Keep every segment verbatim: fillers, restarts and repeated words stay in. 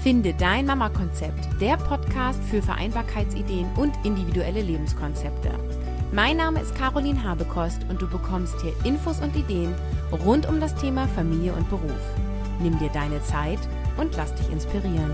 Finde dein Mama-Konzept, der Podcast für Vereinbarkeitsideen und individuelle Lebenskonzepte. Mein Name ist Caroline Habekost und du bekommst hier Infos und Ideen rund um das Thema Familie und Beruf. Nimm dir deine Zeit und lass dich inspirieren.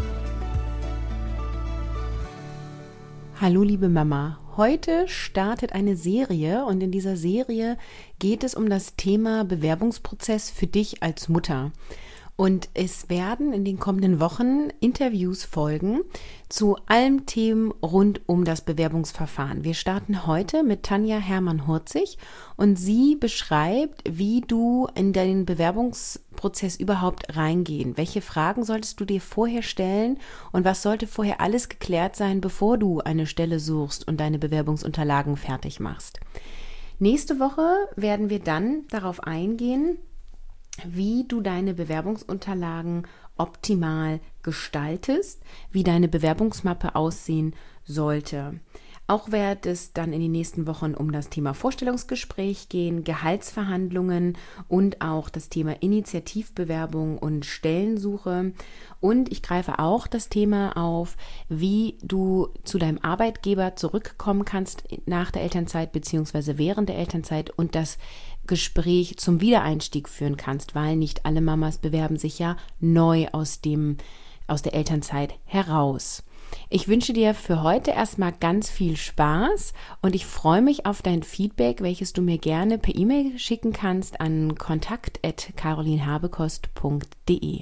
Hallo liebe Mama, heute startet eine Serie und in dieser Serie geht es um das Thema Bewerbungsprozess für dich als Mutter. Und es werden in den kommenden Wochen Interviews folgen zu allen Themen rund um das Bewerbungsverfahren. Wir starten heute mit Tanja Hermann-Hurzig und sie beschreibt, wie du in deinen Bewerbungsprozess überhaupt reingehen. Welche Fragen solltest du dir vorher stellen und was sollte vorher alles geklärt sein, bevor du eine Stelle suchst und deine Bewerbungsunterlagen fertig machst. Nächste Woche werden wir dann darauf eingehen, wie du deine Bewerbungsunterlagen optimal gestaltest, wie deine Bewerbungsmappe aussehen sollte. Auch wird es dann in den nächsten Wochen um das Thema Vorstellungsgespräch gehen, Gehaltsverhandlungen und auch das Thema Initiativbewerbung und Stellensuche. Und ich greife auch das Thema auf, wie du zu deinem Arbeitgeber zurückkommen kannst nach der Elternzeit bzw. während der Elternzeit und das Gespräch zum Wiedereinstieg führen kannst, weil nicht alle Mamas bewerben sich ja neu aus dem, aus der Elternzeit heraus. Ich wünsche dir für heute erstmal ganz viel Spaß und ich freue mich auf dein Feedback, welches du mir gerne per E-Mail schicken kannst an kontakt at carolinhabekost punkt de.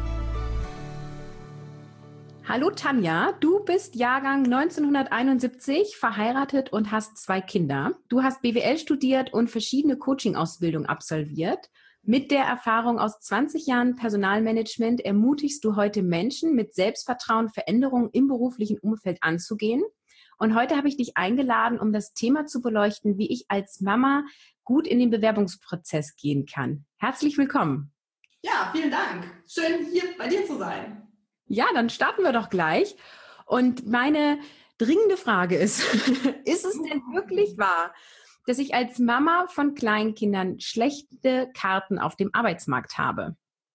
Hallo Tanja, du bist Jahrgang neunzehnhunderteinundsiebzig, verheiratet und hast zwei Kinder. Du hast B W L studiert und verschiedene Coaching-Ausbildungen absolviert. Mit der Erfahrung aus zwanzig Jahren Personalmanagement ermutigst du heute Menschen mit Selbstvertrauen, Veränderungen im beruflichen Umfeld anzugehen. Und heute habe ich dich eingeladen, um das Thema zu beleuchten, wie ich als Mama gut in den Bewerbungsprozess gehen kann. Herzlich willkommen. Ja, vielen Dank. Schön, hier bei dir zu sein. Ja, dann starten wir doch gleich. Und meine dringende Frage ist, ist es denn wirklich wahr, dass ich als Mama von Kleinkindern schlechte Karten auf dem Arbeitsmarkt habe?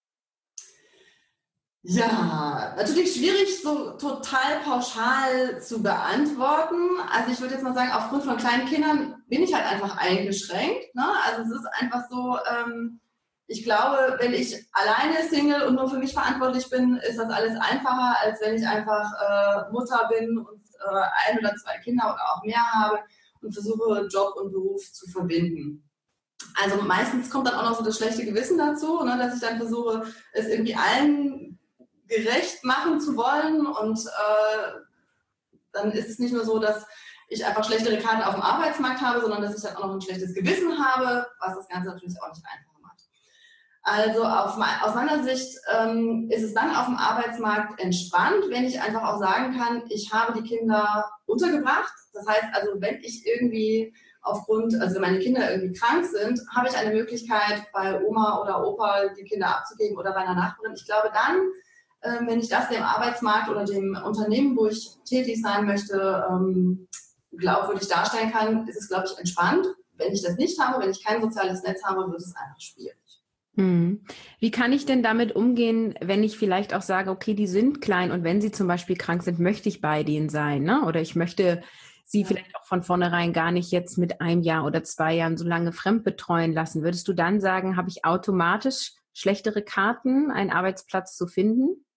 Ja, natürlich schwierig, so total pauschal zu beantworten. Also ich würde jetzt mal sagen, aufgrund von kleinen Kindern bin ich halt einfach eingeschränkt. Ne? Also es ist einfach so, ähm, ich glaube, wenn ich alleine Single und nur für mich verantwortlich bin, ist das alles einfacher, als wenn ich einfach äh, Mutter bin und äh, ein oder zwei Kinder oder auch mehr habe und versuche, Job und Beruf zu verbinden. Also meistens kommt dann auch noch so das schlechte Gewissen dazu, ne, dass ich dann versuche, es irgendwie allen gerecht machen zu wollen und äh, dann ist es nicht nur so, dass ich einfach schlechtere Karten auf dem Arbeitsmarkt habe, sondern dass ich dann auch noch ein schlechtes Gewissen habe, was das Ganze natürlich auch nicht einfacher macht. Also auf, aus meiner Sicht ähm, ist es dann auf dem Arbeitsmarkt entspannt, wenn ich einfach auch sagen kann, ich habe die Kinder untergebracht. Das heißt also, wenn ich irgendwie aufgrund, also wenn meine Kinder irgendwie krank sind, habe ich eine Möglichkeit, bei Oma oder Opa die Kinder abzugeben oder bei einer Nachbarin. Ich glaube dann, äh, wenn ich das dem Arbeitsmarkt oder dem Unternehmen, wo ich tätig sein möchte, ähm, glaubwürdig darstellen kann, ist es, glaube ich, entspannt. Wenn ich das nicht habe, wenn ich kein soziales Netz habe, wird es einfach schwierig. Hm. Wie kann ich denn damit umgehen, wenn ich vielleicht auch sage, okay, die sind klein und wenn sie zum Beispiel krank sind, möchte ich bei denen sein, ne? Oder ich möchte sie ja. vielleicht auch von vornherein gar nicht jetzt mit einem Jahr oder zwei Jahren so lange fremdbetreuen lassen. Würdest du dann sagen, habe ich automatisch schlechtere Karten, einen Arbeitsplatz zu finden?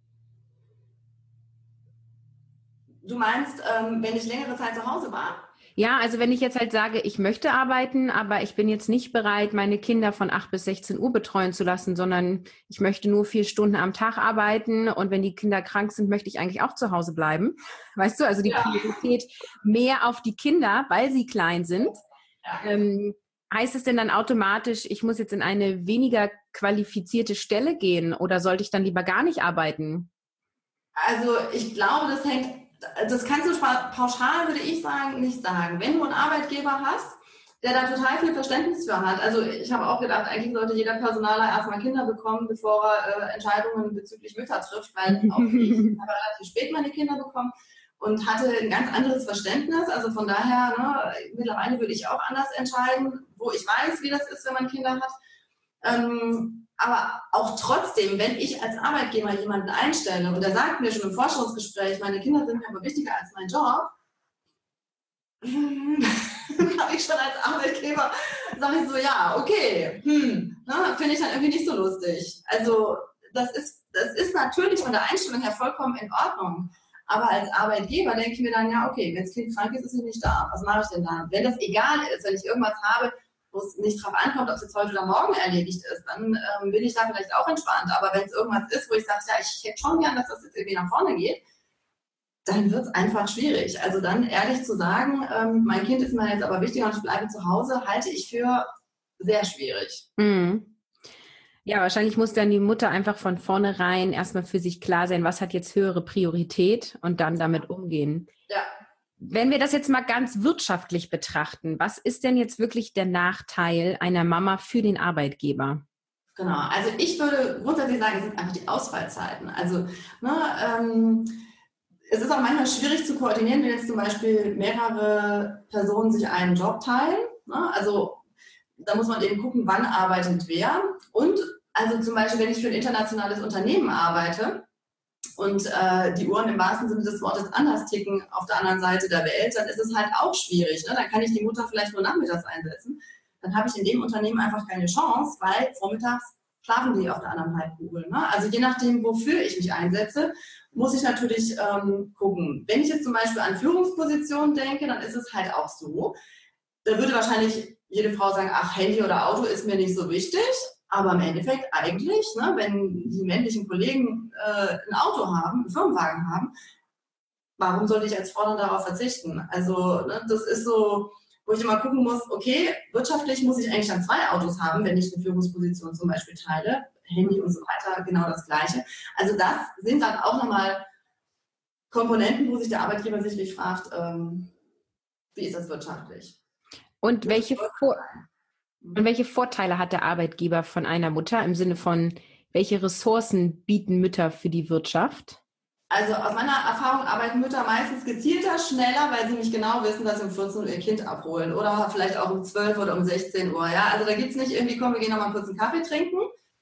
Du meinst, ähm, wenn ich längere Zeit zu Hause war? Ja, also wenn ich jetzt halt sage, ich möchte arbeiten, aber ich bin jetzt nicht bereit, meine Kinder von acht bis sechzehn Uhr betreuen zu lassen, sondern ich möchte nur vier Stunden am Tag arbeiten und wenn die Kinder krank sind, möchte ich eigentlich auch zu Hause bleiben. Weißt du, also die ja. Priorität mehr auf die Kinder, weil sie klein sind. Ja. Ähm, heißt es denn dann automatisch, ich muss jetzt in eine weniger qualifizierte Stelle gehen oder sollte ich dann lieber gar nicht arbeiten? Also ich glaube, das hängt Das kannst du pauschal, würde ich sagen, nicht sagen. Wenn du einen Arbeitgeber hast, der da total viel Verständnis für hat. Also ich habe auch gedacht, eigentlich sollte jeder Personaler erstmal Kinder bekommen, bevor er äh, Entscheidungen bezüglich Mütter trifft, weil auch ich habe relativ spät meine Kinder bekommen und hatte ein ganz anderes Verständnis. Also von daher, ne, mittlerweile würde ich auch anders entscheiden, wo ich weiß, wie das ist, wenn man Kinder hat. Ähm, aber auch trotzdem, wenn ich als Arbeitgeber jemanden einstelle und der sagt mir schon im Forschungsgespräch, meine Kinder sind mir aber wichtiger als mein Job, habe ich schon als Arbeitgeber, sage ich so, ja, okay, hm, ne, finde ich dann irgendwie nicht so lustig. Also das ist, das ist natürlich von der Einstellung her vollkommen in Ordnung. Aber als Arbeitgeber denke ich mir dann, ja, okay, wenn das Kind krank ist, ist es nicht da. Was mache ich denn dann? Wenn das egal ist, wenn ich irgendwas habe, wo es nicht drauf ankommt, ob es jetzt heute oder morgen erledigt ist, dann ähm, bin ich da vielleicht auch entspannt. Aber wenn es irgendwas ist, wo ich sage, ja, ich hätte schon gern, dass das jetzt irgendwie nach vorne geht, dann wird es einfach schwierig. Also dann ehrlich zu sagen, ähm, mein Kind ist mir jetzt aber wichtiger und ich bleibe zu Hause, halte ich für sehr schwierig. Mhm. Ja, wahrscheinlich muss dann die Mutter einfach von vornherein erstmal für sich klar sein, was hat jetzt höhere Priorität und dann damit umgehen. Ja. Wenn wir das jetzt mal ganz wirtschaftlich betrachten, was ist denn jetzt wirklich der Nachteil einer Mama für den Arbeitgeber? Genau, also ich würde grundsätzlich sagen, es sind einfach die Ausfallzeiten. Also ne, ähm, es ist auch manchmal schwierig zu koordinieren, wenn jetzt zum Beispiel mehrere Personen sich einen Job teilen. Ne? Also da muss man eben gucken, wann arbeitet wer. Und also zum Beispiel, wenn ich für ein internationales Unternehmen arbeite und äh, die Uhren im wahrsten Sinne des Wortes anders ticken auf der anderen Seite der Welt, dann ist es halt auch schwierig. Ne? Dann kann ich die Mutter vielleicht nur nachmittags einsetzen. Dann habe ich in dem Unternehmen einfach keine Chance, weil vormittags schlafen die auf der anderen Halbkugel. Ne? Also je nachdem, wofür ich mich einsetze, muss ich natürlich ähm, gucken. Wenn ich jetzt zum Beispiel an Führungspositionen denke, dann ist es halt auch so. Da würde wahrscheinlich jede Frau sagen, ach, Handy oder Auto ist mir nicht so wichtig. Aber im Endeffekt eigentlich, ne, wenn die männlichen Kollegen äh, ein Auto haben, einen Firmenwagen haben, warum sollte ich als Frau dann darauf verzichten? Also ne, das ist so, wo ich immer gucken muss, okay, wirtschaftlich muss ich eigentlich dann zwei Autos haben, wenn ich eine Führungsposition zum Beispiel teile, Handy und so weiter, genau das Gleiche. Also das sind dann auch nochmal Komponenten, wo sich der Arbeitgeber sicherlich fragt, ähm, wie ist das wirtschaftlich? Und welche, Vor- und welche Vorteile hat der Arbeitgeber von einer Mutter im Sinne von, welche Ressourcen bieten Mütter für die Wirtschaft? Also aus meiner Erfahrung arbeiten Mütter meistens gezielter, schneller, weil sie nicht genau wissen, dass sie um vierzehn Uhr ihr Kind abholen oder vielleicht auch um zwölf oder um sechzehn Uhr. Ja? Also da gibt's nicht irgendwie, komm, wir gehen nochmal kurz einen Kaffee trinken.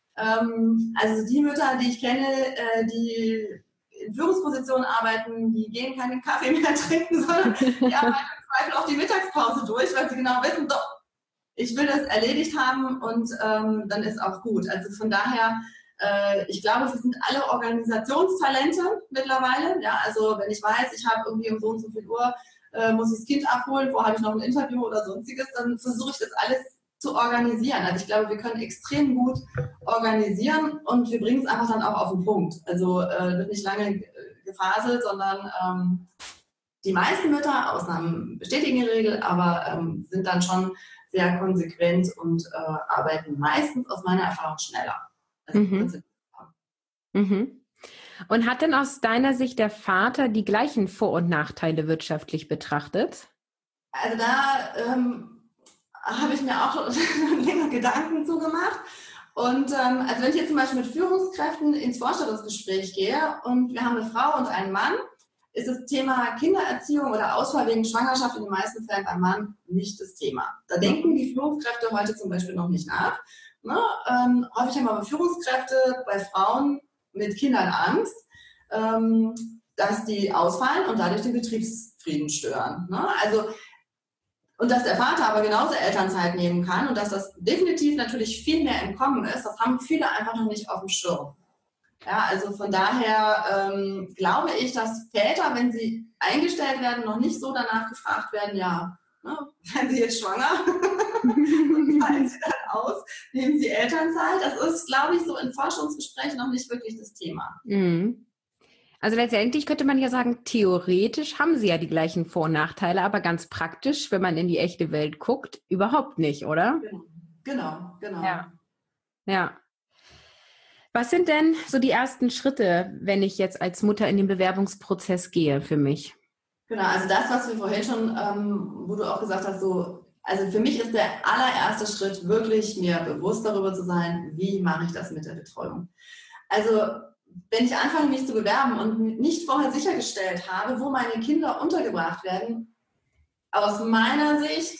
Ähm, also die Mütter, die ich kenne, äh, die in Führungspositionen arbeiten, die gehen keinen Kaffee mehr trinken, sondern die arbeiten im Zweifel auch die Mittagspause durch, weil sie genau wissen, so, ich will das erledigt haben und ähm, dann ist auch gut. Also von daher, äh, ich glaube, wir sind alle Organisationstalente mittlerweile. Ja, also wenn ich weiß, ich habe irgendwie um so und so viel Uhr, äh, muss ich das Kind abholen, wo habe ich noch ein Interview oder sonstiges, dann versuche ich das alles zu organisieren. Also ich glaube, wir können extrem gut organisieren und wir bringen es einfach dann auch auf den Punkt. Also äh, wird nicht lange gefaselt, sondern ähm, die meisten Mütter, Ausnahmen bestätigen die Regel, aber ähm, sind dann schon sehr konsequent und äh, arbeiten meistens aus meiner Erfahrung schneller. Also Mhm. Mhm. Und hat denn aus deiner Sicht der Vater die gleichen Vor- und Nachteile wirtschaftlich betrachtet? Also da ähm, habe ich mir auch länger Gedanken zugemacht. Und ähm, also wenn ich jetzt zum Beispiel mit Führungskräften ins Vorstellungsgespräch gehe und wir haben eine Frau und einen Mann, ist das Thema Kindererziehung oder Ausfall wegen Schwangerschaft in den meisten Fällen beim Mann nicht das Thema. Da denken die Führungskräfte heute zum Beispiel noch nicht nach. Ne? Ähm, häufig haben aber Führungskräfte bei Frauen mit Kindern Angst, ähm, dass die ausfallen und dadurch den Betriebsfrieden stören. Ne? Also und dass der Vater aber genauso Elternzeit nehmen kann und dass das definitiv natürlich viel mehr im Kommen ist, das haben viele einfach noch nicht auf dem Schirm. Ja, also von daher ähm, glaube ich, dass Väter, wenn sie eingestellt werden, noch nicht so danach gefragt werden, ja, ne, werden sie jetzt schwanger und fallen sie dann aus, nehmen sie Elternzeit. Das ist, glaube ich, so in Forschungsgesprächen noch nicht wirklich das Thema. Mhm. Also letztendlich könnte man ja sagen, theoretisch haben sie ja die gleichen Vor- und Nachteile, aber ganz praktisch, wenn man in die echte Welt guckt, überhaupt nicht, oder? Genau, genau. genau. Ja. Ja. Was sind denn so die ersten Schritte, wenn ich jetzt als Mutter in den Bewerbungsprozess gehe für mich? Genau, also das, was wir vorhin schon, ähm, wo du auch gesagt hast, so, also für mich ist der allererste Schritt wirklich, mir bewusst darüber zu sein, wie mache ich das mit der Betreuung. Also wenn ich anfange, mich zu bewerben und nicht vorher sichergestellt habe, wo meine Kinder untergebracht werden, aus meiner Sicht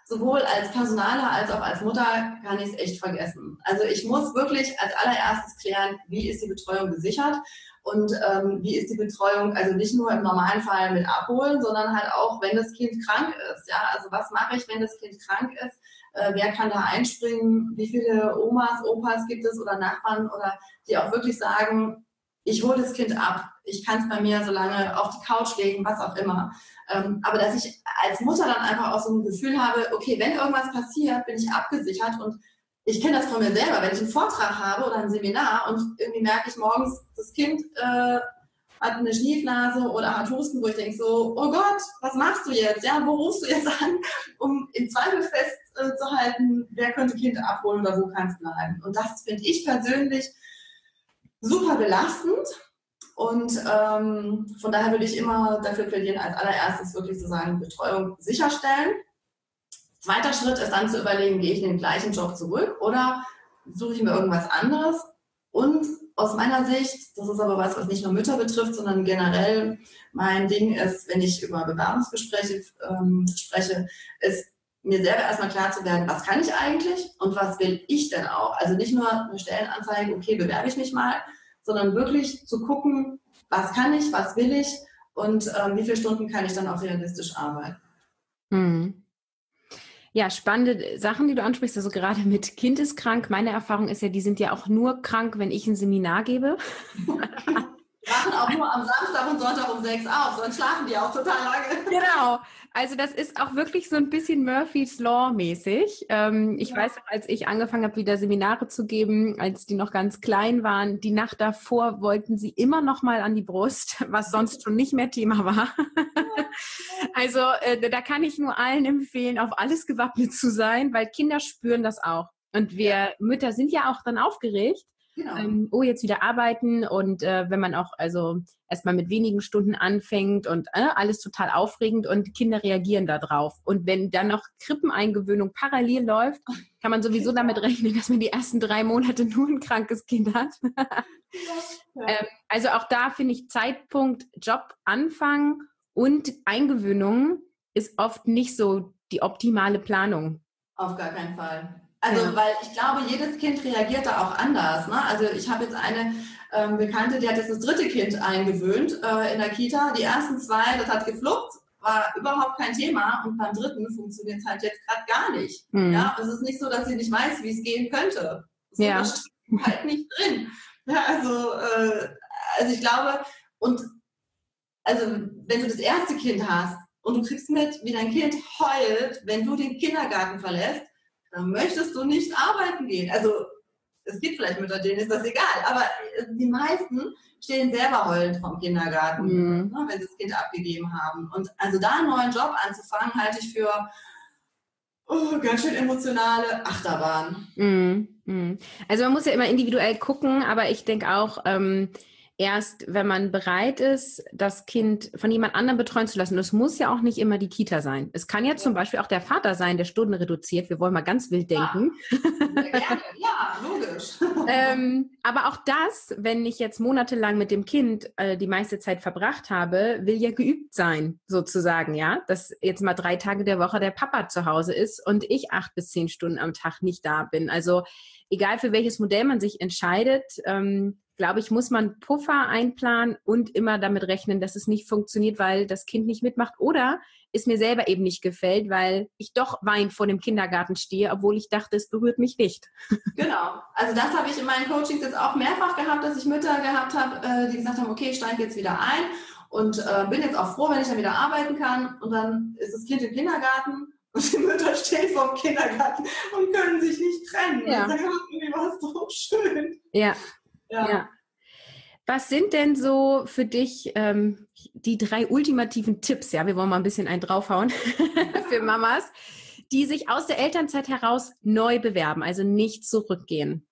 sowohl als Personaler als auch als Mutter kann ich es echt vergessen. Also ich muss wirklich als allererstes klären, wie ist die Betreuung gesichert und ähm, wie ist die Betreuung, also nicht nur im normalen Fall mit abholen, sondern halt auch, wenn das Kind krank ist. Ja, also was mache ich, wenn das Kind krank ist? Äh, wer kann da einspringen? Wie viele Omas, Opas gibt es oder Nachbarn oder die auch wirklich sagen, ich hole das Kind ab, ich kann es bei mir so lange auf die Couch legen, was auch immer. Ähm, aber dass ich als Mutter dann einfach auch so ein Gefühl habe, okay, wenn irgendwas passiert, bin ich abgesichert und ich kenne das von mir selber, wenn ich einen Vortrag habe oder ein Seminar und irgendwie merke ich morgens, das Kind äh, hat eine Schniefnase oder hat Husten, wo ich denke so, oh Gott, was machst du jetzt? Ja, wo rufst du jetzt an, um im Zweifel festzuhalten, äh, wer könnte Kind abholen oder wo kann es bleiben? Und das finde ich persönlich super belastend und ähm, von daher würde ich immer dafür plädieren, als allererstes wirklich zu sagen, Betreuung sicherstellen. Zweiter Schritt ist dann zu überlegen, gehe ich in den gleichen Job zurück oder suche ich mir irgendwas anderes? Und aus meiner Sicht, das ist aber was, was nicht nur Mütter betrifft, sondern generell mein Ding ist, wenn ich über Bewerbungsgespräche ähm, spreche, ist mir selber erstmal klar zu werden, was kann ich eigentlich und was will ich denn auch? Also nicht nur eine Stellenanzeige, okay, bewerbe ich mich mal, sondern wirklich zu gucken, was kann ich, was will ich und ähm, wie viele Stunden kann ich dann auch realistisch arbeiten. Mhm. Ja, spannende Sachen, die du ansprichst. Also gerade mit Kind ist krank. Meine Erfahrung ist ja, die sind ja auch nur krank, wenn ich ein Seminar gebe. Wachen auch nur am Samstag und Sonntag um sechs auf, sonst schlafen die auch total lange. Genau. Also das ist auch wirklich so ein bisschen Murphy's Law mäßig. Ähm, ich ja. weiß, als ich angefangen habe, wieder Seminare zu geben, als die noch ganz klein waren, die Nacht davor wollten sie immer noch mal an die Brust, was sonst schon nicht mehr Thema war. Also äh, da kann ich nur allen empfehlen, auf alles gewappnet zu sein, weil Kinder spüren das auch. Und wir ja. Mütter sind ja auch dann aufgeregt. Genau. Ähm, oh, jetzt wieder arbeiten und äh, wenn man auch also erstmal mit wenigen Stunden anfängt und äh, alles total aufregend und Kinder reagieren da drauf. Und wenn dann noch Krippeneingewöhnung parallel läuft, kann man sowieso damit rechnen, dass man die ersten drei Monate nur ein krankes Kind hat. Ja. Ja. ähm, also auch da finde ich Zeitpunkt, Job anfangen und Eingewöhnung ist oft nicht so die optimale Planung. Auf gar keinen Fall. Also, ja. weil ich glaube, jedes Kind reagiert da auch anders. Ne? Also ich habe jetzt eine ähm, Bekannte, die hat jetzt das dritte Kind eingewöhnt äh, in der Kita. Die ersten zwei, das hat gefluppt, war überhaupt kein Thema. Und beim dritten funktioniert es halt jetzt gerade gar nicht. Mhm. Ja, es ist nicht so, dass sie nicht weiß, wie es gehen könnte. So ja. Das steht halt nicht drin. Ja, also, äh, also ich glaube, und also wenn du das erste Kind hast und du kriegst mit, wie dein Kind heult, wenn du den Kindergarten verlässt, dann möchtest du nicht arbeiten gehen. Also es gibt vielleicht Mütter, denen ist das egal, aber die meisten stehen selber heulend vom Kindergarten, mhm. ne, wenn sie das Kind abgegeben haben. Und also da einen neuen Job anzufangen, halte ich für oh, ganz schön emotionale Achterbahn. Mhm. Also man muss ja immer individuell gucken, aber ich denke auch, ähm, erst wenn man bereit ist, das Kind von jemand anderem betreuen zu lassen. Und es muss ja auch nicht immer die Kita sein. Es kann ja, ja. zum Beispiel auch der Vater sein, der Stunden reduziert. Wir wollen mal ganz wild denken. Ja, sehr gerne. Ja, logisch. ähm, aber auch das, wenn ich jetzt monatelang mit dem Kind äh, die meiste Zeit verbracht habe, will ja geübt sein, sozusagen, ja. Dass jetzt mal drei Tage der Woche der Papa zu Hause ist und ich acht bis zehn Stunden am Tag nicht da bin. Also egal für welches Modell man sich entscheidet, ähm, glaube ich, muss man Puffer einplanen und immer damit rechnen, dass es nicht funktioniert, weil das Kind nicht mitmacht oder es mir selber eben nicht gefällt, weil ich doch weinend vor dem Kindergarten stehe, obwohl ich dachte, es berührt mich nicht. Genau. Also das habe ich in meinen Coachings jetzt auch mehrfach gehabt, dass ich Mütter gehabt habe, die gesagt haben, okay, ich steige jetzt wieder ein und äh, bin jetzt auch froh, wenn ich dann wieder arbeiten kann. Und dann ist das Kind im Kindergarten und die Mütter stehen vor dem Kindergarten und können sich nicht trennen. Ja. Und sagen, irgendwie war es doch schön. Ja. Ja. ja. Was sind denn so für dich ähm, die drei ultimativen Tipps? Ja, wir wollen mal ein bisschen einen draufhauen für Mamas, die sich aus der Elternzeit heraus neu bewerben, also nicht zurückgehen.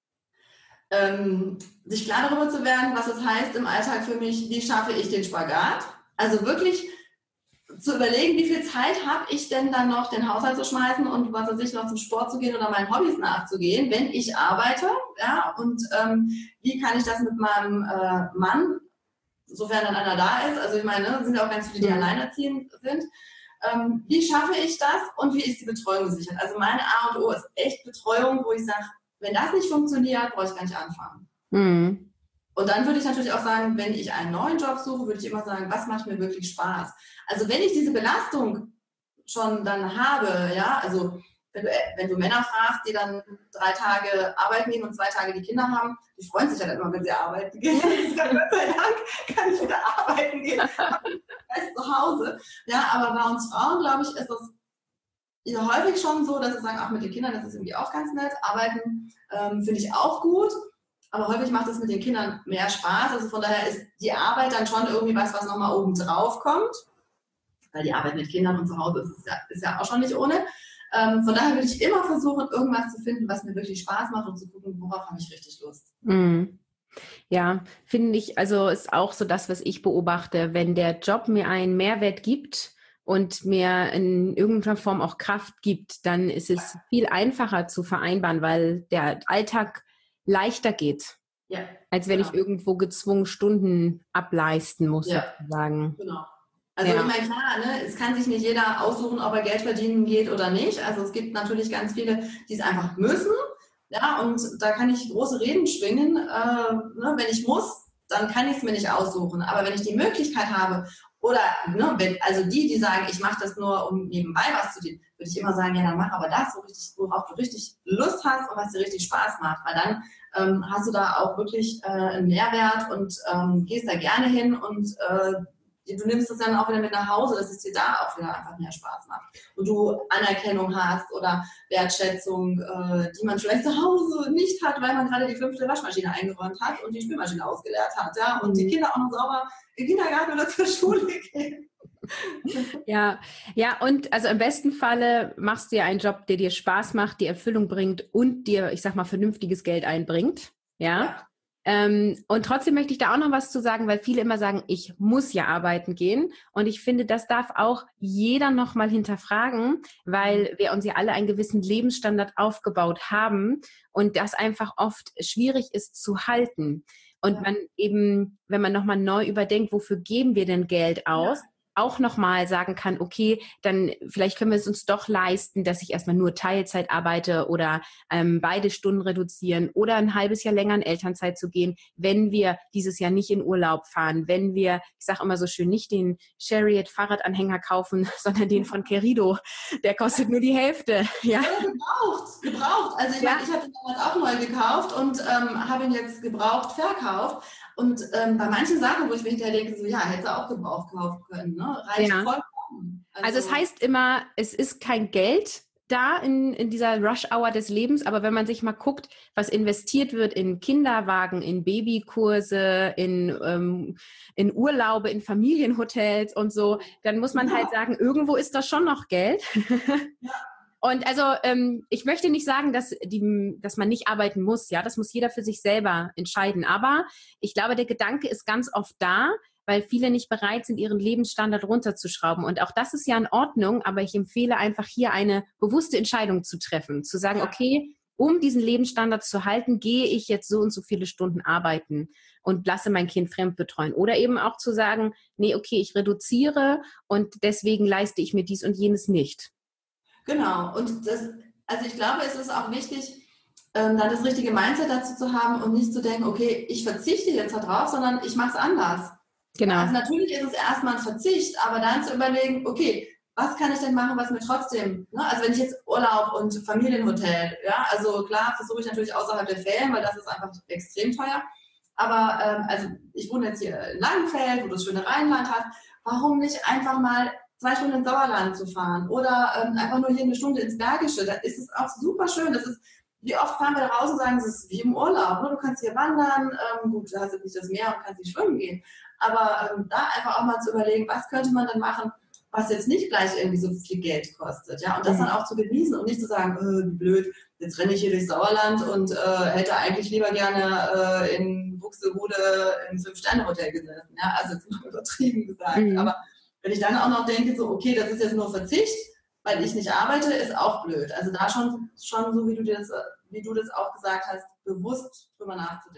Ähm, sich klar darüber zu werden, was es heißt im Alltag für mich, wie schaffe ich den Spagat? Also wirklich zu überlegen, wie viel Zeit habe ich denn dann noch, den Haushalt zu schmeißen und was weiß ich, noch zum Sport zu gehen oder meinen Hobbys nachzugehen, wenn ich arbeite, ja, und ähm, wie kann ich das mit meinem äh, Mann, sofern dann einer da ist, also ich meine, sind ja auch ganz viele, die alleinerziehend sind, ähm, wie schaffe ich das und wie ist die Betreuung gesichert? Also mein A und O ist echt Betreuung, wo ich sage, wenn das nicht funktioniert, brauche ich gar nicht anfangen. Mhm. Und dann würde ich natürlich auch sagen, wenn ich einen neuen Job suche, würde ich immer sagen, was macht mir wirklich Spaß? Also wenn ich diese Belastung schon dann habe, ja, also wenn du, wenn du Männer fragst, die dann drei Tage arbeiten gehen und zwei Tage die Kinder haben, die freuen sich ja dann immer, wenn sie arbeiten gehen. Ja, Gott sei Dank kann ich wieder arbeiten gehen, fest zu Hause. Ja, aber bei uns Frauen, glaube ich, ist das ja häufig schon so, dass sie sagen, ach, mit den Kindern, das ist irgendwie auch ganz nett. Arbeiten ähm, finde ich auch gut. Aber häufig macht es mit den Kindern mehr Spaß. Also von daher ist die Arbeit dann schon irgendwie was, was nochmal oben drauf kommt. Weil die Arbeit mit Kindern und zu Hause ist, ist, ja, ist ja auch schon nicht ohne. Ähm, von daher würde ich immer versuchen, irgendwas zu finden, was mir wirklich Spaß macht und zu gucken, worauf habe ich richtig Lust. Mm. Ja, finde ich, also ist auch so das, was ich beobachte. Wenn der Job mir einen Mehrwert gibt und mir in irgendeiner Form auch Kraft gibt, dann ist es viel einfacher zu vereinbaren, weil der Alltag leichter geht, ja, als wenn genau. ich irgendwo gezwungen Stunden ableisten muss, ja. sozusagen. Genau. Also ja. ich meine, klar, ne, es kann sich nicht jeder aussuchen, ob er Geld verdienen geht oder nicht. Also es gibt natürlich ganz viele, die es einfach müssen. Ja, und da kann ich große Reden schwingen. Äh, ne, wenn ich muss, dann kann ich es mir nicht aussuchen. Aber wenn ich die Möglichkeit habe, oder ne, wenn, also die, die sagen, ich mache das nur, um nebenbei was zu tun, würde ich immer sagen, ja, dann mach aber das, worauf du richtig Lust hast und was dir richtig Spaß macht. Weil dann ähm, hast du da auch wirklich äh, einen Mehrwert und ähm, gehst da gerne hin und äh, du nimmst es dann auch wieder mit nach Hause, dass es dir da auch wieder einfach mehr Spaß macht. Und du Anerkennung hast oder Wertschätzung, äh, die man vielleicht zu Hause nicht hat, weil man gerade die fünfte Waschmaschine eingeräumt hat und die Spülmaschine ausgeleert hat, ja, und mhm. die Kinder auch noch sauber in den Kindergarten oder zur Schule gehen. Ja, ja, und also im besten Falle machst du ja einen Job, der dir Spaß macht, die Erfüllung bringt und dir, ich sag mal, vernünftiges Geld einbringt, ja. ja. Ähm, und trotzdem möchte ich da auch noch was zu sagen, weil viele immer sagen, ich muss ja arbeiten gehen. Und ich finde, das darf auch jeder noch mal hinterfragen, weil wir uns ja alle einen gewissen Lebensstandard aufgebaut haben und das einfach oft schwierig ist zu halten. Und man eben, wenn man noch mal neu überdenkt, wofür geben wir denn Geld aus? Ja. Auch nochmal sagen kann, okay, dann vielleicht können wir es uns doch leisten, dass ich erstmal nur Teilzeit arbeite oder ähm, beide Stunden reduzieren oder ein halbes Jahr länger in Elternzeit zu gehen, wenn wir dieses Jahr nicht in Urlaub fahren, wenn wir, ich sage immer so schön, nicht den Chariot-Fahrradanhänger kaufen, sondern den von Querido, der kostet nur die Hälfte. Ja, ja gebraucht, gebraucht. Also ich ja. meine, ich habe ihn damals auch neu gekauft und ähm, habe ihn jetzt gebraucht verkauft. Und ähm, bei manchen Sachen, wo ich mir hinterher denke, so ja, hätte auch gebraucht kaufen können, ne? Reicht ja. vollkommen. Also, also es heißt immer, es ist kein Geld da in, in dieser Rush-Hour des Lebens, aber wenn man sich mal guckt, was investiert wird in Kinderwagen, in Babykurse, in, ähm, in Urlaube, in Familienhotels und so, dann muss man ja. halt sagen, irgendwo ist das schon noch Geld. Ja. Und also ähm, ich möchte nicht sagen, dass die, dass man nicht arbeiten muss. Ja, das muss jeder für sich selber entscheiden. Aber ich glaube, der Gedanke ist ganz oft da, weil viele nicht bereit sind, ihren Lebensstandard runterzuschrauben. Und auch das ist ja in Ordnung. Aber ich empfehle einfach hier eine bewusste Entscheidung zu treffen, zu sagen, okay, um diesen Lebensstandard zu halten, gehe ich jetzt so und so viele Stunden arbeiten und lasse mein Kind fremdbetreuen. Oder eben auch zu sagen, nee, okay, ich reduziere und deswegen leiste ich mir dies und jenes nicht. Genau, und das, also ich glaube, es ist auch wichtig, ähm, da das richtige Mindset dazu zu haben und nicht zu denken, okay, ich verzichte jetzt darauf, sondern ich mache es anders. Genau. Also natürlich ist es erstmal ein Verzicht, aber dann zu überlegen, okay, was kann ich denn machen, was mir trotzdem, ne? Also wenn ich jetzt Urlaub und Familienhotel, ja, also klar versuche ich natürlich außerhalb der Ferien, weil das ist einfach extrem teuer, aber ähm, also ich wohne jetzt hier in Langenfeld, wo du das schöne Rheinland hast, warum nicht einfach mal zwei Stunden ins Sauerland zu fahren oder ähm, einfach nur hier eine Stunde ins Bergische, da ist es auch super schön. Das ist, wie oft fahren wir da raus und sagen, es ist wie im Urlaub. Ne? Du kannst hier wandern, ähm, gut, du hast jetzt nicht das Meer und kannst nicht schwimmen gehen, aber ähm, da einfach auch mal zu überlegen, was könnte man dann machen, was jetzt nicht gleich irgendwie so viel Geld kostet. Ja? Und das dann auch zu genießen und nicht zu sagen, äh, wie blöd, jetzt renne ich hier durchs Sauerland und äh, hätte eigentlich lieber gerne äh, in Buxtehude im Fünf-Sterne-Hotel gesessen. Ja? Also jetzt mal übertrieben gesagt, mhm. aber wenn ich dann auch noch denke, so, okay, das ist jetzt nur Verzicht, weil ich nicht arbeite, ist auch blöd. Also da schon, schon so, wie du, das, wie du das auch gesagt hast, bewusst drüber nachzudenken.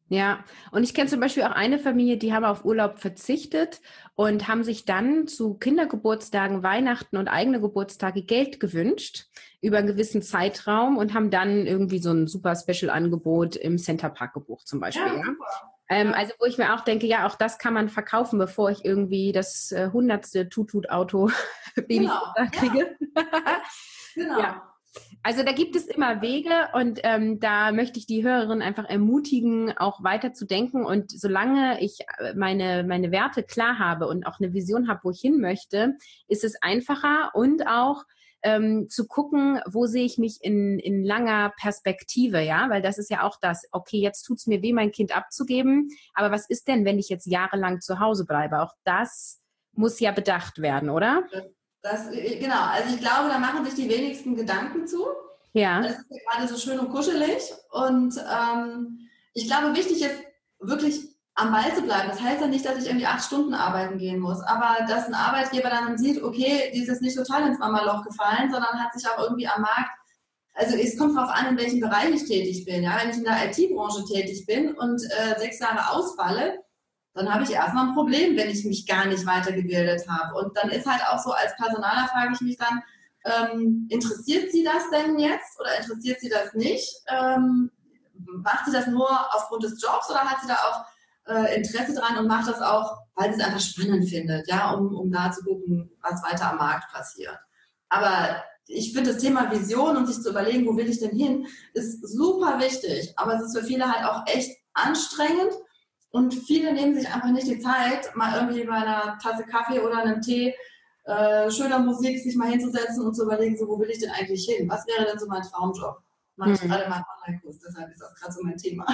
Ja, und ich kenne zum Beispiel auch eine Familie, die haben auf Urlaub verzichtet und haben sich dann zu Kindergeburtstagen, Weihnachten und eigene Geburtstage Geld gewünscht über einen gewissen Zeitraum und haben dann irgendwie so ein super Special-Angebot im Centerpark gebucht zum Beispiel. Ja, Ja? super. Ähm, Ja. also wo ich mir auch denke, ja, auch das kann man verkaufen, bevor ich irgendwie das äh, hundertste Tutut-Auto Genau. Babyfutter Ja, kriege. ja, Ja. genau. Also da gibt es immer Wege und ähm, da möchte ich die Hörerin einfach ermutigen, auch weiter zu denken. Und solange ich äh, meine, meine Werte klar habe und auch eine Vision habe, wo ich hin möchte, ist es einfacher und auch ähm, zu gucken, wo sehe ich mich in, in langer Perspektive, ja, weil das ist ja auch das, okay, jetzt tut's mir weh, mein Kind abzugeben, aber was ist denn, wenn ich jetzt jahrelang zu Hause bleibe? Auch das muss ja bedacht werden, oder? Das, das, genau, also ich glaube, da machen sich die wenigsten Gedanken zu. Ja. Es ist ja gerade so schön und kuschelig. Und ähm, ich glaube, wichtig ist, wirklich am Ball zu bleiben. Das heißt ja nicht, dass ich irgendwie acht Stunden arbeiten gehen muss, aber dass ein Arbeitgeber dann sieht, okay, die ist jetzt nicht total ins Mama-Loch gefallen, sondern hat sich auch irgendwie am Markt, also es kommt darauf an, in welchem Bereich ich tätig bin. Ja? Wenn ich in der I T-Branche tätig bin und äh, sechs Jahre ausfalle, dann habe ich erstmal ein Problem, wenn ich mich gar nicht weitergebildet habe. Und dann ist halt auch so, als Personaler frage ich mich dann, ähm, interessiert sie das denn jetzt oder interessiert sie das nicht? Ähm, macht sie das nur aufgrund des Jobs oder hat sie da auch äh, Interesse dran und macht das auch, weil sie es einfach spannend findet, ja, um, um da zu gucken, was weiter am Markt passiert. Aber ich finde das Thema Vision und sich zu überlegen, wo will ich denn hin, ist super wichtig. Aber es ist für viele halt auch echt anstrengend. Und viele nehmen sich einfach nicht die Zeit, mal irgendwie bei einer Tasse Kaffee oder einem Tee, äh, schöner Musik, sich mal hinzusetzen und zu überlegen, so, wo will ich denn eigentlich hin? Was wäre denn so mein Traumjob? Mache ich Mhm. gerade mal einen Online-Kurs, deshalb ist das gerade so mein Thema.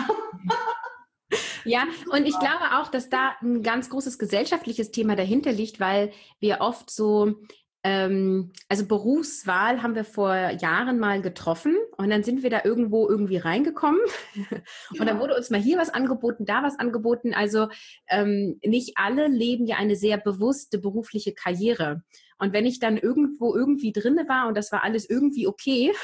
Ja, und ich glaube auch, dass da ein ganz großes gesellschaftliches Thema dahinter liegt, weil wir oft so, ähm, also Berufswahl haben wir vor Jahren mal getroffen und dann sind wir da irgendwo irgendwie reingekommen und dann wurde uns mal hier was angeboten, da was angeboten. Also ähm, nicht alle leben ja eine sehr bewusste berufliche Karriere. Und wenn ich dann irgendwo irgendwie drinne war und das war alles irgendwie okay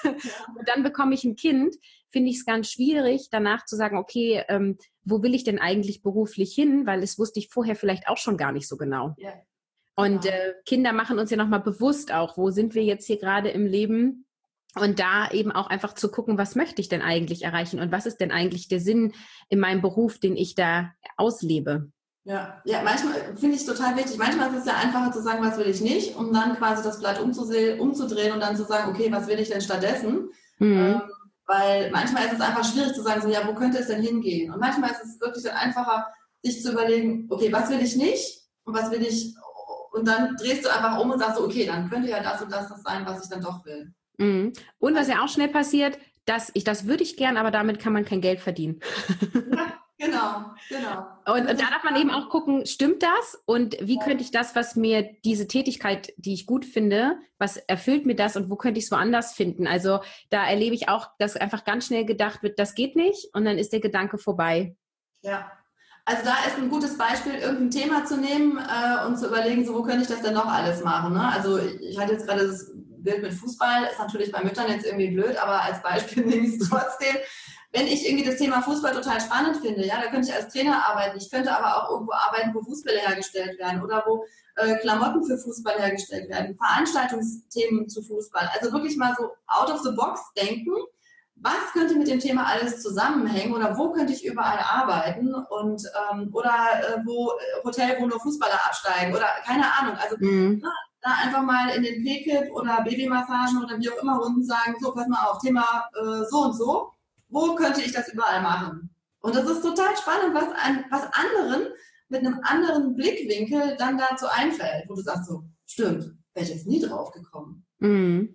und dann bekomme ich ein Kind, finde ich es ganz schwierig, danach zu sagen, okay, ähm, wo will ich denn eigentlich beruflich hin? Weil das wusste ich vorher vielleicht auch schon gar nicht so genau. Ja, Und genau. äh, Kinder machen uns ja nochmal bewusst auch, wo sind wir jetzt hier gerade im Leben? Und da eben auch einfach zu gucken, was möchte ich denn eigentlich erreichen und was ist denn eigentlich der Sinn in meinem Beruf, den ich da auslebe? Ja, ja, manchmal finde ich es total wichtig. Manchmal ist es ja einfacher zu sagen, was will ich nicht, um dann quasi das Blatt umzuse- umzudrehen und dann zu sagen, okay, was will ich denn stattdessen? Mhm. Ähm, weil manchmal ist es einfach schwierig zu sagen, so, ja, wo könnte es denn hingehen? Und manchmal ist es wirklich dann einfacher, sich zu überlegen, okay, was will ich nicht und was will ich, und dann drehst du einfach um und sagst so, okay, dann könnte ja das und das das sein, was ich dann doch will. Mhm. Und was Also, ja auch schnell passiert, dass ich, das würde ich gern, aber damit kann man kein Geld verdienen. ja, genau, genau. Und, Das und da ist, darf man eben auch gucken, stimmt das? Und wie könnte ich das, was mir diese Tätigkeit, die ich gut finde, was erfüllt mir das und wo könnte ich es woanders finden? Also da erlebe ich auch, dass einfach ganz schnell gedacht wird, das geht nicht und dann ist der Gedanke vorbei. ja. Also da ist ein gutes Beispiel, irgendein Thema zu nehmen äh, und zu überlegen, so wo könnte ich das denn noch alles machen. Ne? Also ich hatte jetzt gerade das Bild mit Fußball, ist natürlich bei Müttern jetzt irgendwie blöd, aber als Beispiel nehme ich es trotzdem. Wenn ich irgendwie das Thema Fußball total spannend finde, ja, da könnte ich als Trainer arbeiten. Ich könnte aber auch irgendwo arbeiten, wo Fußbälle hergestellt werden oder wo äh, Klamotten für Fußball hergestellt werden, Veranstaltungsthemen zu Fußball. Also wirklich mal so out of the box denken. Was könnte mit dem Thema alles zusammenhängen oder wo könnte ich überall arbeiten und ähm, oder äh, wo Hotel, wo nur Fußballer absteigen oder keine Ahnung. Also Mhm. na, da einfach mal in den P-Kip oder Babymassagen oder wie auch immer unten sagen, so pass mal auf, Thema äh, so und so, wo könnte ich das überall machen? Und das ist total spannend, was, ein, was anderen mit einem anderen Blickwinkel dann dazu einfällt, wo du sagst so, stimmt, wäre ich jetzt nie drauf gekommen. Mhm.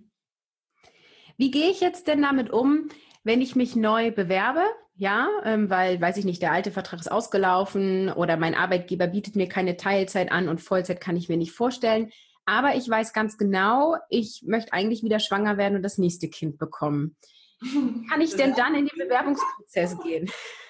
Wie gehe ich jetzt denn damit um, wenn ich mich neu bewerbe? Ja, ähm, weil, weiß ich nicht, der alte Vertrag ist ausgelaufen oder mein Arbeitgeber bietet mir keine Teilzeit an und Vollzeit kann ich mir nicht vorstellen. Aber ich weiß ganz genau, ich möchte eigentlich wieder schwanger werden und das nächste Kind bekommen. Wie kann ich denn dann in den Bewerbungsprozess gehen?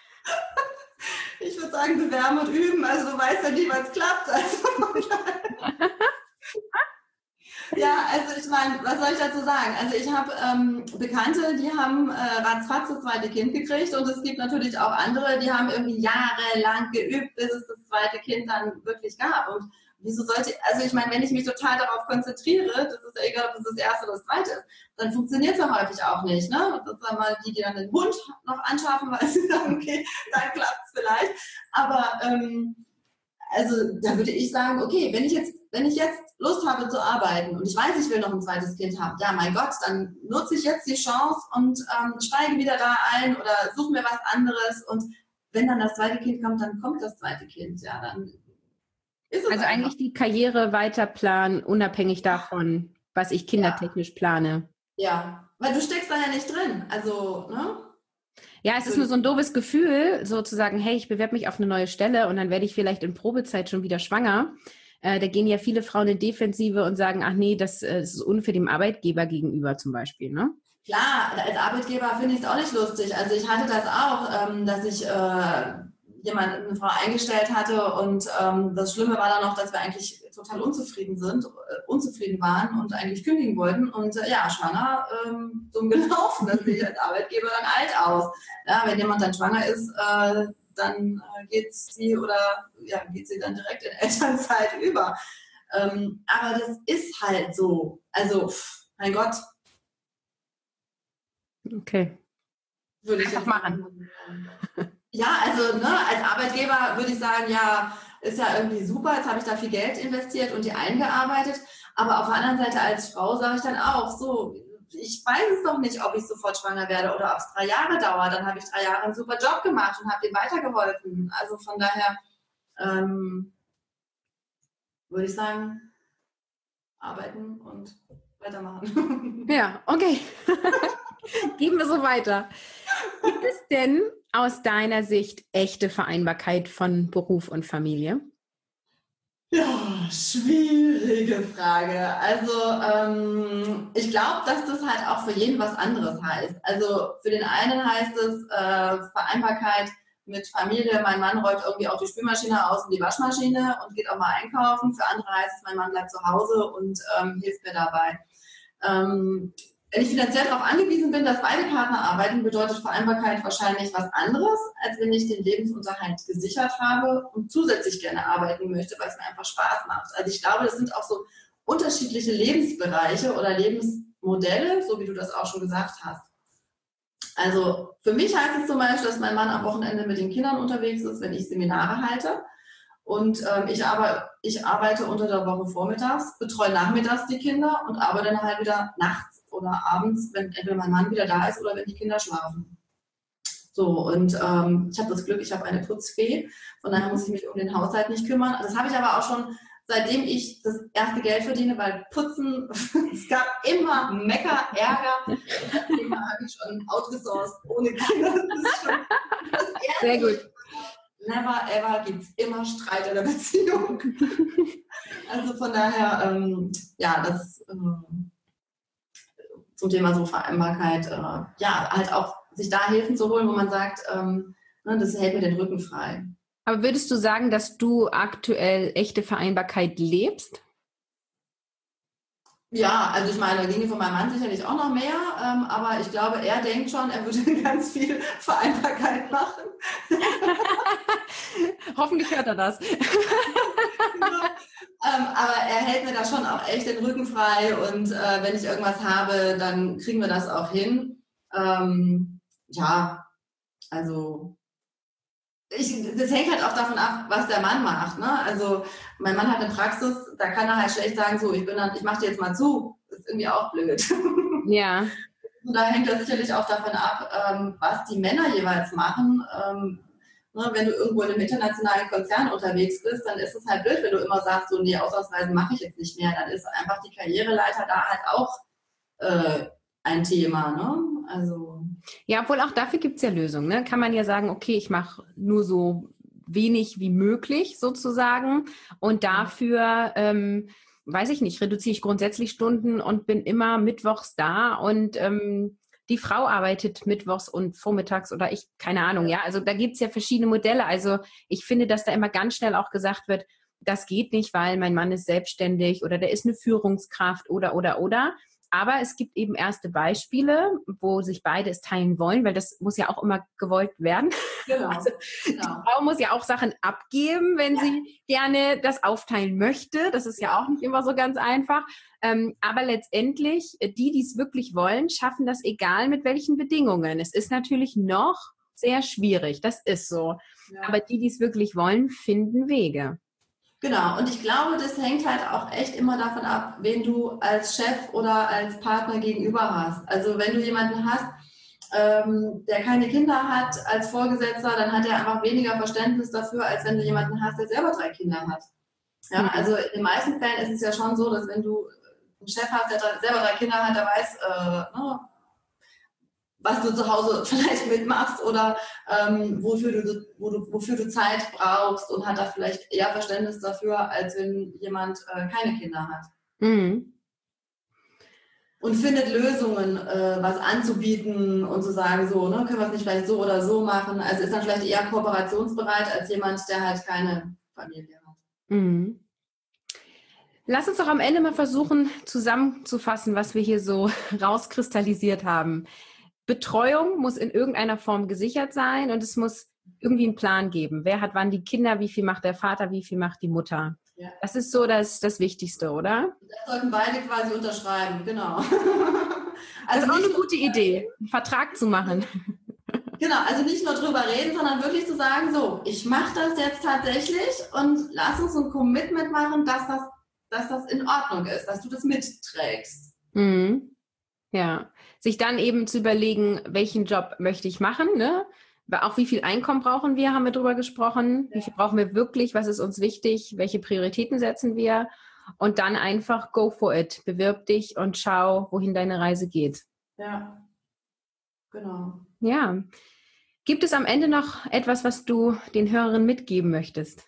Ich würde sagen, bewerben und üben. Also du weißt ja nie, was klappt. Also, Ja, also ich meine, was soll ich dazu sagen? Also ich habe ähm, Bekannte, die haben äh, ratzfatz das zweite Kind gekriegt und es gibt natürlich auch andere, die haben irgendwie jahrelang geübt, bis es das zweite Kind dann wirklich gab. Und wieso sollte, also ich meine, wenn ich mich total darauf konzentriere, das ist ja egal, ob es das erste oder das zweite ist, dann funktioniert es ja häufig auch nicht. Ne? Das sind mal die, die dann den Hund noch anschaffen, weil sie sagen, okay, dann klappt es vielleicht. Aber ähm, also da würde ich sagen, okay, wenn ich jetzt, wenn ich jetzt Lust habe zu arbeiten und ich weiß, ich will noch ein zweites Kind haben, ja, mein Gott, dann nutze ich jetzt die Chance und ähm, steige wieder da ein oder suche mir was anderes und wenn dann das zweite Kind kommt, dann kommt das zweite Kind, ja, dann ist es Also einfach. eigentlich die Karriere weiter planen, unabhängig davon, was ich kindertechnisch plane. Ja, weil du steckst da ja nicht drin, also, ne? Ja, es ist nur so ein doofes Gefühl, so zu sagen, hey, ich bewerbe mich auf eine neue Stelle und dann werde ich vielleicht in Probezeit schon wieder schwanger. Äh, da gehen ja viele Frauen in Defensive und sagen, ach nee, das, äh, das ist unfair dem Arbeitgeber gegenüber zum Beispiel, ne? Klar, als Arbeitgeber finde ich es auch nicht lustig. Also ich hatte das auch, ähm, dass ich äh, jemand, eine Frau eingestellt hatte und ähm, das Schlimme war dann noch, dass wir eigentlich total unzufrieden sind, äh, unzufrieden waren und eigentlich kündigen wollten und äh, ja, schwanger, ähm, dumm gelaufen, das sehe ich als Arbeitgeber dann alt aus. Ja, wenn jemand dann schwanger ist, äh, dann äh, geht sie oder ja, geht sie dann direkt in Elternzeit über. Ähm, aber das ist halt so. Also, pff, mein Gott. Okay. Würde ich einfach machen. Ja, also ne, als Arbeitgeber würde ich sagen, ja, ist ja irgendwie super, jetzt habe ich da viel Geld investiert und die eingearbeitet. Aber auf der anderen Seite als Frau sage ich dann auch, so, ich weiß es doch nicht, ob ich sofort schwanger werde oder ob es drei Jahre dauert. Dann habe ich drei Jahre einen super Job gemacht und habe dem weitergeholfen. Also von daher ähm, würde ich sagen, arbeiten und weitermachen. Ja, okay. Gehen wir so weiter. Gibt es denn aus deiner Sicht echte Vereinbarkeit von Beruf und Familie? Ja, schwierige Frage. Also ähm, ich glaube, dass das halt auch für jeden was anderes heißt. Also für den einen heißt es äh, Vereinbarkeit mit Familie. Mein Mann räumt irgendwie auch die Spülmaschine aus und die Waschmaschine und geht auch mal einkaufen. Für andere heißt es, mein Mann bleibt zu Hause und ähm, hilft mir dabei. Ähm, Wenn ich finanziell darauf angewiesen bin, dass beide Partner arbeiten, bedeutet Vereinbarkeit wahrscheinlich was anderes, als wenn ich den Lebensunterhalt gesichert habe und zusätzlich gerne arbeiten möchte, weil es mir einfach Spaß macht. Also ich glaube, das sind auch so unterschiedliche Lebensbereiche oder Lebensmodelle, so wie du das auch schon gesagt hast. Also für mich heißt es zum Beispiel, dass mein Mann am Wochenende mit den Kindern unterwegs ist, wenn ich Seminare halte. Und ähm, ich, arbeite, ich arbeite unter der Woche vormittags, betreue nachmittags die Kinder und arbeite dann halt wieder nachts oder abends, wenn entweder mein Mann wieder da ist oder wenn die Kinder schlafen. So, und ähm, ich habe das Glück, ich habe eine Putzfee, von daher muss ich mich um den Haushalt nicht kümmern. Das habe ich aber auch schon, seitdem ich das erste Geld verdiene, weil Putzen, es gab immer Mecker, Ärger. Das Thema habe ich schon outgesourced ohne Kinder. Das ist schon das erste. Sehr gut. Never ever gibt es immer Streit in der Beziehung. Also von daher, ähm, ja, das ähm, zum Thema so Vereinbarkeit, äh, ja, halt auch sich da Hilfen zu holen, wo man sagt, ähm, ne, das hält mir den Rücken frei. Aber würdest du sagen, dass du aktuell echte Vereinbarkeit lebst? Ja, also ich meine, da ginge von meinem Mann sicherlich auch noch mehr, ähm, aber ich glaube, er denkt schon, er würde ganz viel Vereinbarkeit machen. Hoffentlich hört er das. Ja, ähm, aber er hält mir da schon auch echt den Rücken frei und äh, wenn ich irgendwas habe, dann kriegen wir das auch hin. Ähm, ja, also ich, das hängt halt auch davon ab, was der Mann macht. Ne? Also mein Mann hat eine Praxis, da kann er halt schlecht sagen, so, ich bin dann, ich mache dir jetzt mal zu. Das ist irgendwie auch blöd. Ja. Und da hängt das sicherlich auch davon ab, ähm, was die Männer jeweils machen. Ähm, ne, wenn du irgendwo in einem internationalen Konzern unterwegs bist, dann ist es halt blöd, wenn du immer sagst, so, nee, Auslandsreisen mache ich jetzt nicht mehr. Dann ist einfach die Karriereleiter da halt auch äh, ein Thema. Ne? Also Ja, obwohl auch dafür gibt's ja Lösungen. Ne? Kann man ja sagen, okay, ich mache nur so wenig wie möglich sozusagen und dafür, ähm, weiß ich nicht, reduziere ich grundsätzlich Stunden und bin immer mittwochs da und ähm, die Frau arbeitet mittwochs und vormittags oder ich, keine Ahnung, ja. Also da gibt's ja verschiedene Modelle. Also ich finde, dass da immer ganz schnell auch gesagt wird, das geht nicht, weil mein Mann ist selbstständig oder der ist eine Führungskraft oder, oder, oder. Aber es gibt eben erste Beispiele, wo sich beide es teilen wollen, weil das muss ja auch immer gewollt werden. Genau. Also, genau. Die Frau muss ja auch Sachen abgeben, wenn ja. sie gerne das aufteilen möchte. Das ist ja, ja auch nicht immer so ganz einfach. Ähm, aber letztendlich, die, die es wirklich wollen, schaffen das egal mit welchen Bedingungen. Es ist natürlich noch sehr schwierig, das ist so. Ja. Aber die, die es wirklich wollen, finden Wege. Genau, und ich glaube, das hängt halt auch echt immer davon ab, wen du als Chef oder als Partner gegenüber hast. Also wenn du jemanden hast, ähm, der keine Kinder hat als Vorgesetzter, dann hat er einfach weniger Verständnis dafür, als wenn du jemanden hast, der selber drei Kinder hat. Ja, mhm. Also in den meisten Fällen ist es ja schon so, dass wenn du einen Chef hast, der selber drei Kinder hat, der weiß, äh, ne, was du zu Hause vielleicht mitmachst oder ähm, wofür, du, wo du, wofür du Zeit brauchst und hat da vielleicht eher Verständnis dafür, als wenn jemand äh, keine Kinder hat. Mhm. Und findet Lösungen, äh, was anzubieten und zu sagen, so, ne, können wir es nicht vielleicht so oder so machen. Also ist dann vielleicht eher kooperationsbereit als jemand, der halt keine Familie hat. Mhm. Lass uns doch am Ende mal versuchen, zusammenzufassen, was wir hier so rauskristallisiert haben. Betreuung muss in irgendeiner Form gesichert sein und es muss irgendwie einen Plan geben. Wer hat wann die Kinder, wie viel macht der Vater, wie viel macht die Mutter? Ja. Das ist so das, das Wichtigste, oder? Das sollten beide quasi unterschreiben, genau. Also das ist auch eine gute Idee, einen Vertrag zu machen. Genau, also nicht nur drüber reden, sondern wirklich zu sagen, so, ich mache das jetzt tatsächlich und lass uns ein Commitment machen, dass das, dass das in Ordnung ist, dass du das mitträgst. Mhm. Ja, sich dann eben zu überlegen, welchen Job möchte ich machen, ne? Auch wie viel Einkommen brauchen wir, haben wir drüber gesprochen. Ja. Wie viel brauchen wir wirklich? Was ist uns wichtig? Welche Prioritäten setzen wir? Und dann einfach go for it. Bewirb dich und schau, wohin deine Reise geht. Ja, genau. Ja. Gibt es am Ende noch etwas, was du den Hörerinnen mitgeben möchtest?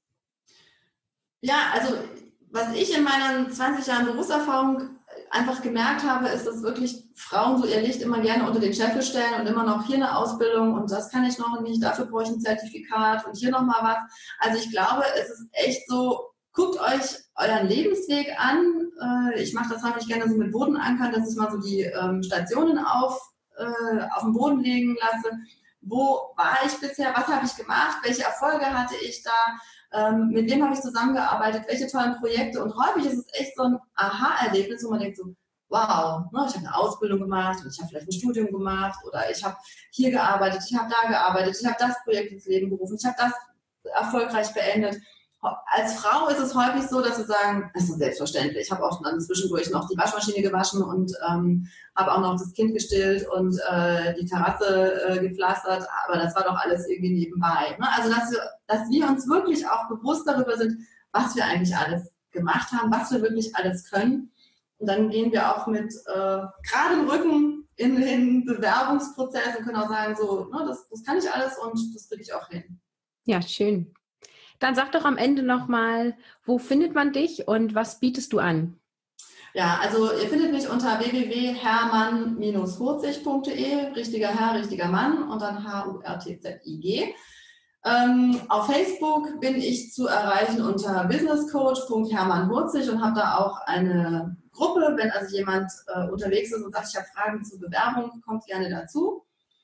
Ja, also was ich in meinen zwanzig Jahren Berufserfahrung einfach gemerkt habe, ist, dass wirklich Frauen so ihr Licht immer gerne unter den Scheffel stellen und immer noch hier eine Ausbildung und das kann ich noch nicht, dafür brauche ich ein Zertifikat und hier nochmal was. Also ich glaube, es ist echt so, guckt euch euren Lebensweg an. Ich mache das häufig gerne so mit Bodenankern, dass ich mal so die Stationen auf, auf den Boden legen lasse. Wo war ich bisher? Was habe ich gemacht? Welche Erfolge hatte ich da? Ähm, mit wem habe ich zusammengearbeitet? Welche tollen Projekte? Und häufig ist es echt so ein Aha-Erlebnis, wo man denkt so, wow, ne, ich habe eine Ausbildung gemacht und ich habe vielleicht ein Studium gemacht oder ich habe hier gearbeitet, ich habe da gearbeitet, ich habe das Projekt ins Leben gerufen, ich habe das erfolgreich beendet. Als Frau ist es häufig so, dass wir sagen, das ist selbstverständlich. Ich habe auch dann zwischendurch noch die Waschmaschine gewaschen und ähm, habe auch noch das Kind gestillt und äh, die Terrasse äh, gepflastert, aber das war doch alles irgendwie nebenbei. Ne? Also dass wir, dass wir uns wirklich auch bewusst darüber sind, was wir eigentlich alles gemacht haben, was wir wirklich alles können. Und dann gehen wir auch mit äh, geradem Rücken in den Bewerbungsprozess und können auch sagen, so, ne, das, das kann ich alles und das kriege ich auch hin. Ja, schön. Dann sag doch am Ende nochmal, wo findet man dich und was bietest du an? Ja, also ihr findet mich unter w w w punkt hermann Bindestrich hurzig punkt de, richtiger Herr, richtiger Mann und dann H U R T Z I G. Ähm, auf Facebook bin ich zu erreichen unter businesscoach punkt hermann hurzig und habe da auch eine Gruppe, wenn also jemand äh, unterwegs ist und sagt, ich habe Fragen zur Bewerbung, kommt gerne dazu.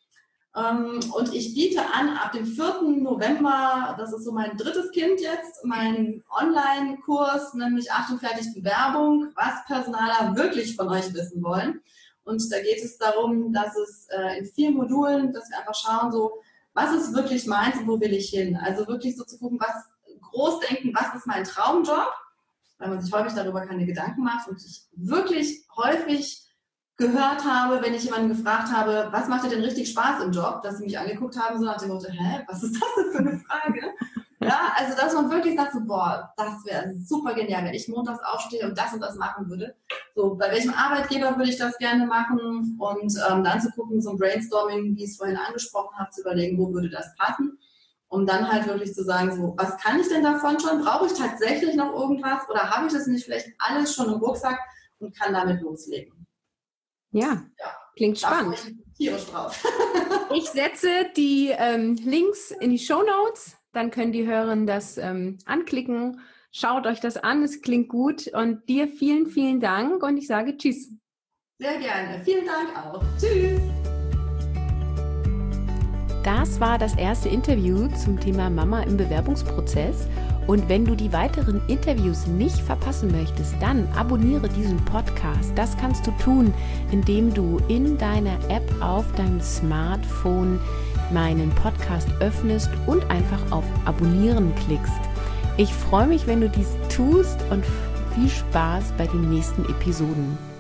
Und ich biete an, ab dem vierten November, das ist so mein drittes Kind jetzt, meinen Online-Kurs, nämlich Achtung, fertig, Bewerbung, was Personaler wirklich von euch wissen wollen. Und da geht es darum, dass es äh, in vier Modulen, dass wir einfach schauen, so, was ist wirklich meins und wo will ich hin? Also wirklich so zu gucken, was groß denken, was ist mein Traumjob? Weil man sich häufig darüber keine Gedanken macht und ich wirklich häufig gehört habe, wenn ich jemanden gefragt habe, was macht dir denn richtig Spaß im Job, dass sie mich angeguckt haben, so nach dem Motto, hä, was ist das denn für eine Frage? Ja, also dass man wirklich sagt, so, boah, das wäre super genial, wenn ich montags aufstehe und das und das machen würde. So, bei welchem Arbeitgeber würde ich das gerne machen? Und ähm, dann zu gucken, so ein Brainstorming, wie ich es vorhin angesprochen habe, zu überlegen, wo würde das passen? Um dann halt wirklich zu sagen, so, was kann ich denn davon schon? Brauche ich tatsächlich noch irgendwas? Oder habe ich das nicht vielleicht alles schon im Rucksack und kann damit loslegen? Ja, ja, klingt spannend. Tierisch drauf. Ich setze die ähm, Links in die Shownotes, dann können die Hörerinnen das ähm, anklicken, Schaut euch das an, es klingt gut. Und dir vielen, vielen Dank und ich sage Tschüss. Sehr gerne. Vielen Dank auch. Tschüss. Das war das erste Interview zum Thema Mama im Bewerbungsprozess. Und wenn du die weiteren Interviews nicht verpassen möchtest, dann abonniere diesen Podcast. Das kannst du tun, indem du in deiner App auf deinem Smartphone meinen Podcast öffnest und einfach auf Abonnieren klickst. Ich freue mich, wenn du dies tust und viel Spaß bei den nächsten Episoden.